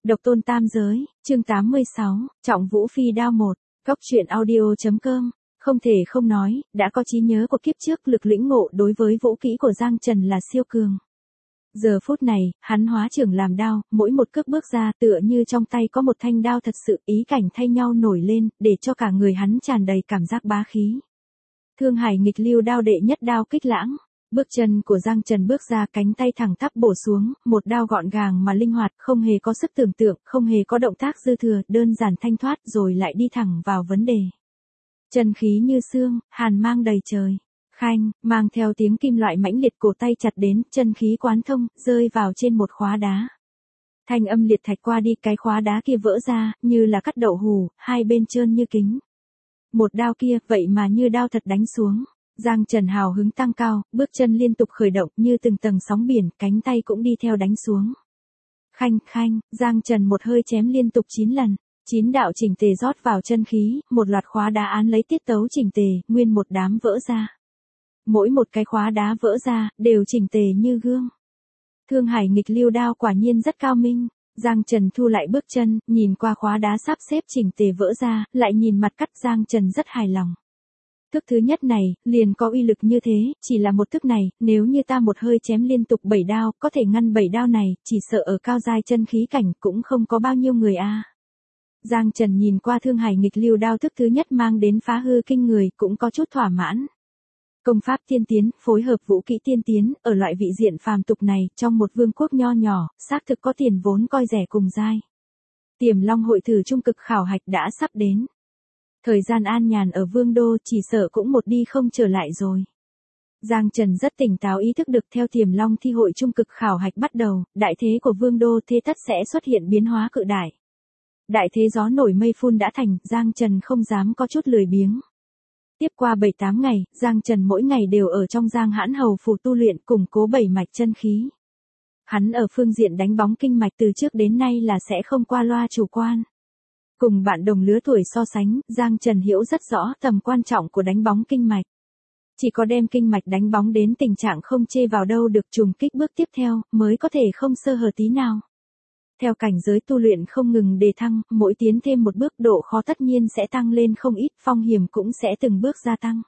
Độc tôn tam giới, chương 86, Trọng Vũ Phi Đao 1, Góc truyện audio.com. Không thể không nói, đã có trí nhớ của kiếp trước, lực lĩnh ngộ đối với vũ kỹ của Giang Trần là siêu cường. Giờ phút này, hắn hóa trưởng làm đao, mỗi một cước bước ra tựa như trong tay có một thanh đao thật sự, ý cảnh thay nhau nổi lên, để cho cả người hắn tràn đầy cảm giác bá khí. Thương Hải nghịch lưu đao đệ nhất đao kích lãng. Bước chân của Giang Trần bước ra, cánh tay thẳng tắp bổ xuống, một đao gọn gàng mà linh hoạt, không hề có sức tưởng tượng, không hề có động tác dư thừa, đơn giản thanh thoát rồi lại đi thẳng vào vấn đề. Chân khí như xương, hàn mang đầy trời. Khanh, mang theo tiếng kim loại mãnh liệt, cổ tay chặt đến, chân khí quán thông, rơi vào trên một khóa đá. Thanh âm liệt thạch qua đi, cái khóa đá kia vỡ ra, như là cắt đậu hủ, hai bên trơn như kính. Một đao kia, vậy mà như đao thật đánh xuống. Giang Trần hào hứng tăng cao, bước chân liên tục khởi động như từng tầng sóng biển, cánh tay cũng đi theo đánh xuống. Khanh, khanh, Giang Trần một hơi chém liên tục 9 lần. 9 đạo chỉnh tề rót vào chân khí, một loạt khóa đá án lấy tiết tấu chỉnh tề, nguyên một đám vỡ ra. Mỗi một cái khóa đá vỡ ra, đều chỉnh tề như gương. Thương Hải nghịch lưu đao quả nhiên rất cao minh. Giang Trần thu lại bước chân, nhìn qua khóa đá sắp xếp chỉnh tề vỡ ra, lại nhìn mặt cắt, Giang Trần rất hài lòng. Thức thứ nhất này, liền có uy lực như thế, chỉ là một thức này, nếu như ta một hơi chém liên tục 7 đao, có thể ngăn 7 đao này, chỉ sợ ở cao giai chân khí cảnh cũng không có bao nhiêu người a. Giang Trần nhìn qua Thương Hải nghịch lưu đao thức thứ nhất mang đến phá hư kinh người, cũng có chút thỏa mãn. Công pháp tiên tiến, phối hợp vũ kỹ tiên tiến, ở loại vị diện phàm tục này, trong một vương quốc nho nhỏ, xác thực có tiền vốn coi rẻ cùng giai. Tiềm Long hội thử trung cực khảo hạch đã sắp đến. Thời gian an nhàn ở Vương Đô chỉ sợ cũng một đi không trở lại rồi. Giang Trần rất tỉnh táo, ý thức được theo Tiềm Long thi hội trung cực khảo hạch bắt đầu, đại thế của Vương Đô thế tất sẽ xuất hiện biến hóa cự đại. Đại thế gió nổi mây phun đã thành, Giang Trần không dám có chút lười biếng. Tiếp qua 7-8 ngày, Giang Trần mỗi ngày đều ở trong Giang Hãn Hầu phủ tu luyện, củng cố 7 mạch chân khí. Hắn ở phương diện đánh bóng kinh mạch từ trước đến nay là sẽ không qua loa chủ quan. Cùng bạn đồng lứa tuổi so sánh, Giang Trần hiểu rất rõ tầm quan trọng của đánh bóng kinh mạch. Chỉ có đem kinh mạch đánh bóng đến tình trạng không chê vào đâu được, trùng kích bước tiếp theo, mới có thể không sơ hở tí nào. Theo cảnh giới tu luyện không ngừng đề thăng, mỗi tiến thêm một bước độ khó tất nhiên sẽ tăng lên không ít, phong hiểm cũng sẽ từng bước gia tăng.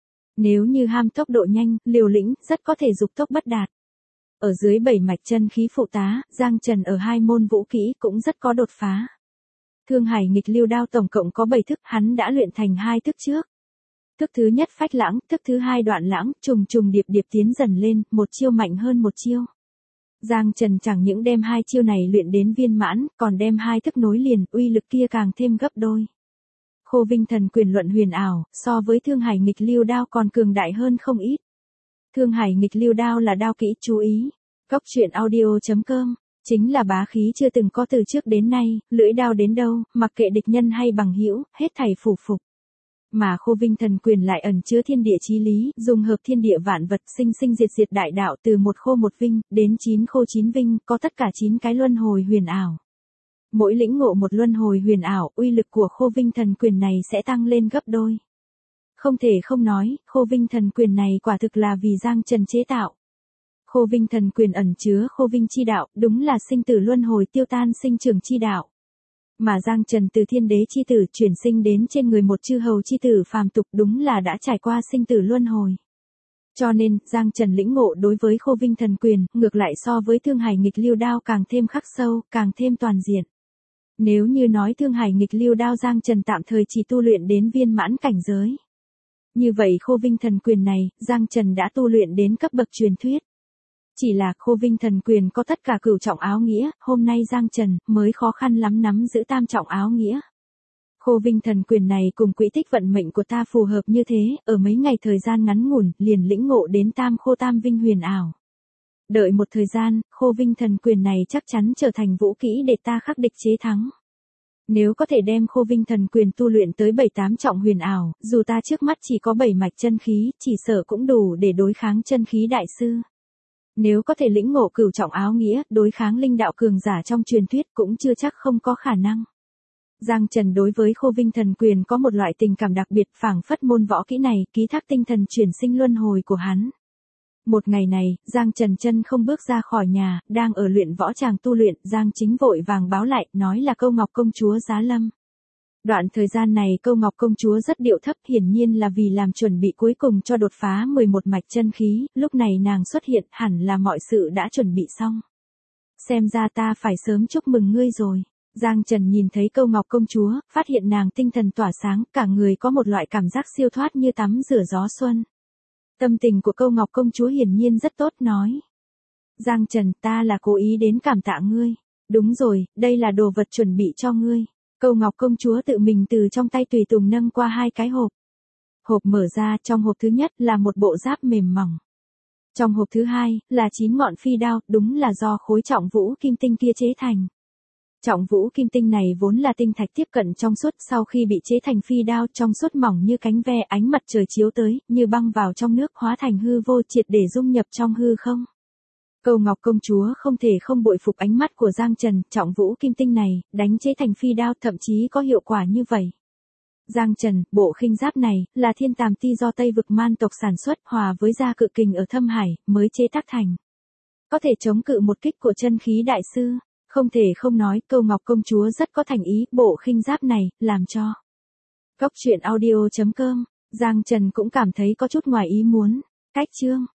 Nếu như ham tốc độ nhanh, liều lĩnh, rất có thể dục tốc bất đạt. Ở dưới 7 mạch chân khí phụ tá, Giang Trần ở 2 môn vũ kỹ cũng rất có đột phá. Thương Hải nghịch lưu đao tổng cộng có 7 thức, hắn đã luyện thành 2 thức trước. Thức thứ nhất phách lãng, thức thứ hai đoạn lãng, trùng trùng điệp điệp tiến dần lên, một chiêu mạnh hơn một chiêu. Giang Trần chẳng những đem 2 chiêu này luyện đến viên mãn, còn đem 2 thức nối liền, uy lực kia càng thêm gấp đôi. Khô Vinh Thần Quyền luận huyền ảo, so với Thương Hải nghịch lưu đao còn cường đại hơn không ít. Thương Hải nghịch lưu đao là đao kỹ, chú ý. Góc truyện audio.com. Chính là bá khí chưa từng có từ trước đến nay, lưỡi đao đến đâu, mặc kệ địch nhân hay bằng hữu, hết thảy phủ phục. Mà Khô Vinh Thần Quyền lại ẩn chứa thiên địa chí lý, dùng hợp thiên địa vạn vật, sinh sinh diệt diệt đại đạo, từ một khô một vinh, đến 9 khô 9 vinh, có tất cả 9 cái luân hồi huyền ảo. Mỗi lĩnh ngộ một luân hồi huyền ảo, uy lực của Khô Vinh Thần Quyền này sẽ tăng lên gấp đôi. Không thể không nói, Khô Vinh Thần Quyền này quả thực là vì Giang Trần chế tạo. Khô Vinh Thần Quyền ẩn chứa Khô Vinh chi đạo, đúng là sinh tử luân hồi tiêu tan sinh trưởng chi đạo. Mà Giang Trần từ thiên đế chi tử chuyển sinh đến trên người một chư hầu chi tử phàm tục, đúng là đã trải qua sinh tử luân hồi. Cho nên, Giang Trần lĩnh ngộ đối với Khô Vinh Thần Quyền, ngược lại so với Thương Hải nghịch lưu đao càng thêm khắc sâu, càng thêm toàn diện. Nếu như nói Thương Hải nghịch lưu đao Giang Trần tạm thời chỉ tu luyện đến viên mãn cảnh giới. Như vậy Khô Vinh Thần Quyền này, Giang Trần đã tu luyện đến cấp bậc truyền thuyết. Chỉ là Khô Vinh Thần Quyền có tất cả cửu trọng áo nghĩa, hôm nay Giang Trần mới khó khăn lắm nắm giữ tam trọng áo nghĩa. Khô Vinh Thần Quyền này cùng quỹ tích vận mệnh của ta phù hợp như thế, ở mấy ngày thời gian ngắn ngủn, liền lĩnh ngộ đến tam khô tam vinh huyền ảo. Đợi một thời gian, Khô Vinh Thần Quyền này chắc chắn trở thành vũ kỹ để ta khắc địch chế thắng. Nếu có thể đem Khô Vinh Thần Quyền tu luyện tới 7-8 trọng huyền ảo, dù ta trước mắt chỉ có 7 mạch chân khí, chỉ sợ cũng đủ để đối kháng chân khí đại sư. Nếu có thể lĩnh ngộ cửu trọng áo nghĩa, đối kháng linh đạo cường giả trong truyền thuyết cũng chưa chắc không có khả năng. Giang Trần đối với Khô Vinh Thần Quyền có một loại tình cảm đặc biệt, phảng phất môn võ kỹ này, ký thác tinh thần chuyển sinh luân hồi của hắn. Một ngày này, Giang Trần chân không bước ra khỏi nhà, đang ở luyện võ tràng tu luyện, Giang Chính vội vàng báo lại, nói là Câu Ngọc công chúa giá lâm. Đoạn thời gian này Câu Ngọc công chúa rất điệu thấp, hiển nhiên là vì làm chuẩn bị cuối cùng cho đột phá 11 mạch chân khí, lúc này nàng xuất hiện, hẳn là mọi sự đã chuẩn bị xong. Xem ra ta phải sớm chúc mừng ngươi rồi. Giang Trần nhìn thấy Câu Ngọc công chúa, phát hiện nàng tinh thần tỏa sáng, cả người có một loại cảm giác siêu thoát như tắm rửa gió xuân. Tâm tình của Câu Ngọc công chúa hiển nhiên rất tốt, nói. Giang Trần, ta là cố ý đến cảm tạ ngươi. Đúng rồi, đây là đồ vật chuẩn bị cho ngươi. Câu Ngọc công chúa tự mình từ trong tay tùy tùng nâng qua 2 cái hộp. Hộp mở ra, trong hộp thứ nhất là một bộ giáp mềm mỏng. Trong hộp thứ hai là 9 ngọn phi đao, đúng là do khối trọng vũ kim tinh kia chế thành. Trọng vũ kim tinh này vốn là tinh thạch tiếp cận trong suốt, sau khi bị chế thành phi đao trong suốt mỏng như cánh ve, ánh mặt trời chiếu tới, như băng vào trong nước, hóa thành hư vô, triệt để dung nhập trong hư không. Câu Ngọc công chúa không thể không bội phục ánh mắt của Giang Trần, trọng vũ kim tinh này, đánh chế thành phi đao thậm chí có hiệu quả như vậy. Giang Trần, bộ khinh giáp này, là thiên tàm ti do Tây vực man tộc sản xuất, hòa với gia cự kình ở Thâm Hải, mới chế tác thành. Có thể chống cự một kích của chân khí đại sư. Không thể không nói, Câu Ngọc công chúa rất có thành ý, bộ khinh giáp này, làm cho. Cốc truyện audio.com, Giang Trần cũng cảm thấy có chút ngoài ý muốn. Cách chương.